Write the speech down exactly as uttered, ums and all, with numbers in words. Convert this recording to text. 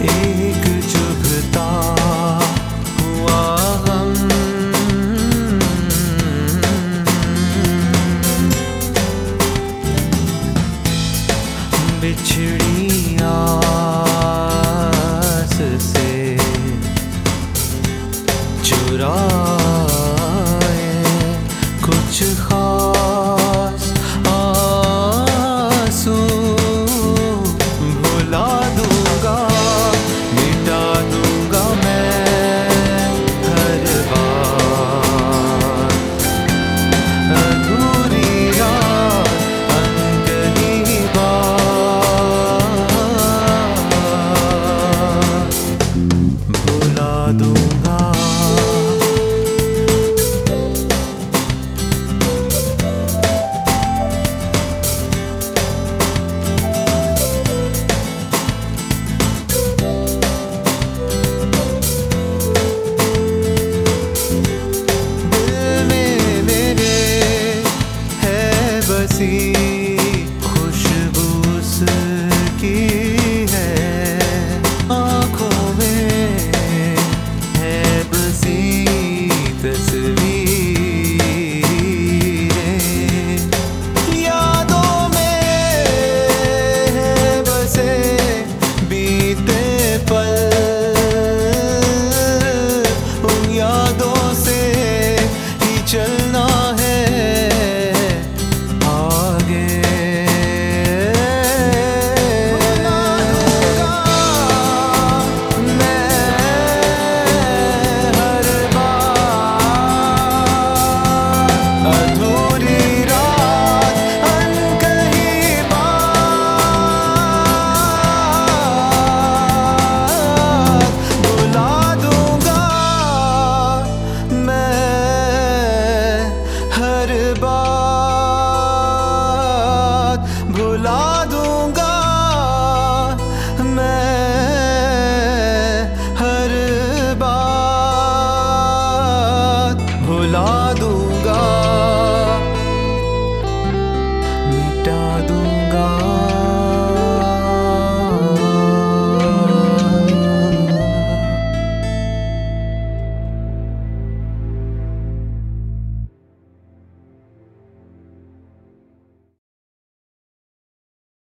एक चुभता हुआ गम, बिछड़ी आस से चुराए कुछ खास आंसू, भुला दूंगा मिटा दूंगा मैं हर बार, अधूरी रात अनकही बात, भुला दूंगा। खुशबू उसकी है, आँखों में है बसी तस्वीरें, यादों में है बसे बीते पल, उन यादों से ही चलना है भुला दूंगा मैं हर बात, भुला दूंगा।